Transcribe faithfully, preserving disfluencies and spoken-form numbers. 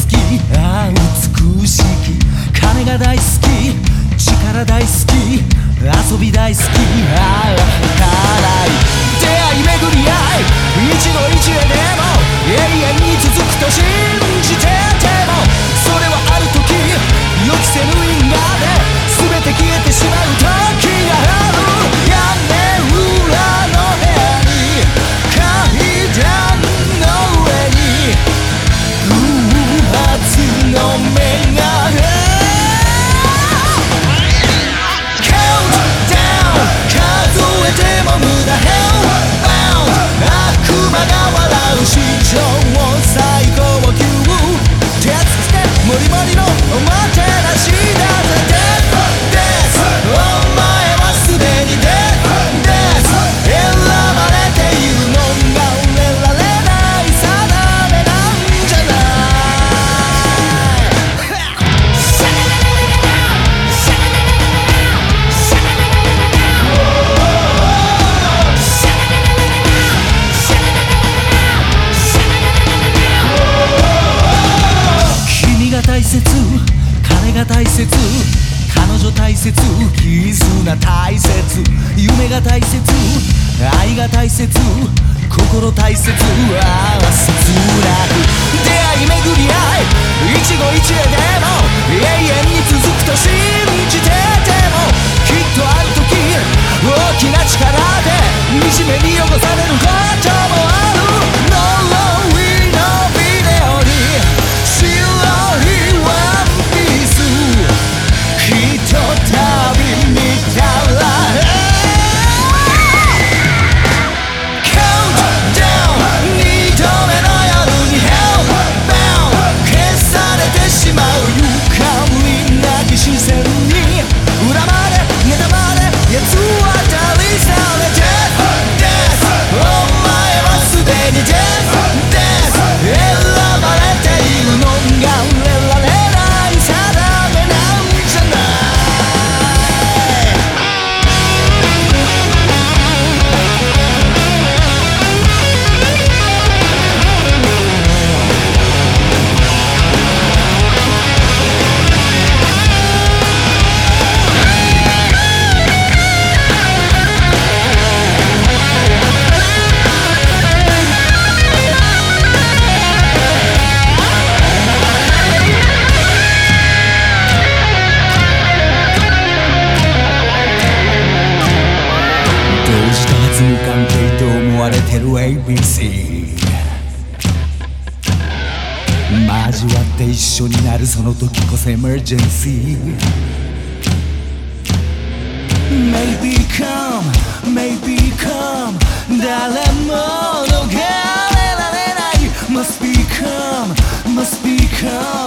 き、ああ美しき、金が大好き、力大好き、遊び大好き、ああ辛い出会い巡り合い、一期一会でも永遠に続くと信じてても、それはある時予期せぬ因果で全て消えてしまう時がある。屋根裏の部屋に階段の上に偶発の目が金が大切、彼女大切、絆大切、夢が大切、愛が大切、心大切、ああ切なく出会い巡り合い、一期一会でも永遠に続くと信じてても、きっとある時大きな力で惨めに汚されることもある。呪いのビデオに白いワンピースひとたび見たら Countdown 二度目の夜に Hellbound 消されてしまうゆかりなき視線に恨まれ妬まれ奴はたりされ Death Death お前はすでに Death Death 選ばれているのが俺られない定めなんじゃない。無関係と思われてる エービーシー 交わって一緒になるその時こそエマージェンシー Maybe come, maybe come 誰も逃れられない Must be come, must be come